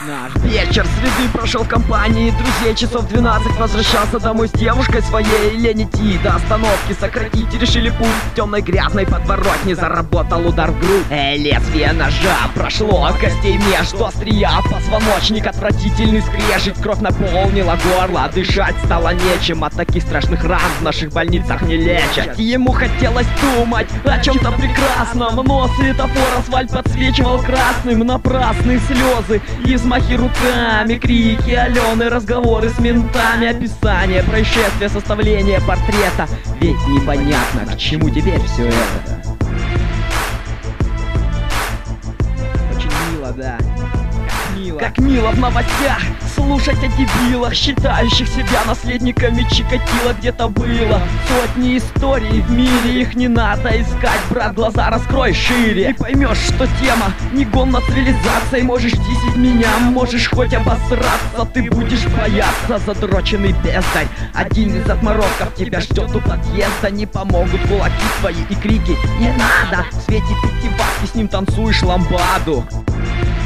Вечер среды прошел в компании друзей. Часов 12 возвращался домой с девушкой своей. Лень идти до остановки, сократить решили путь. В темной грязной подворотне заработал удар в грудь. Лезвие ножа прошло от костей между острия. Позвоночник отвратительный скрежет. Кровь наполнила горло, дышать стало нечем. От таких страшных ран в наших больницах не лечат. Ему хотелось думать о чем-то прекрасном, но светофор асфальт подсвечивал красным. Напрасные слезы и взмахи руками, крики Алены, разговоры с ментами, описание происшествия, составление портрета. Ведь непонятно, к чему теперь все это. Очень мило, да. Как мило в новостях слушать о дебилах, считающих себя наследниками Чикатило. Где-то было сотни историй в мире, их не надо искать, брат, глаза раскрой шире. Ты поймешь, что тема не гон над цивилизацией. Можешь десять меня, можешь хоть обосраться, ты будешь бояться, задроченный бездарь. Один из отморозков тебя ждет у подъезда. Не помогут кулаки твои и крики «не надо!» В свете пятиватки с ним танцуешь ламбаду.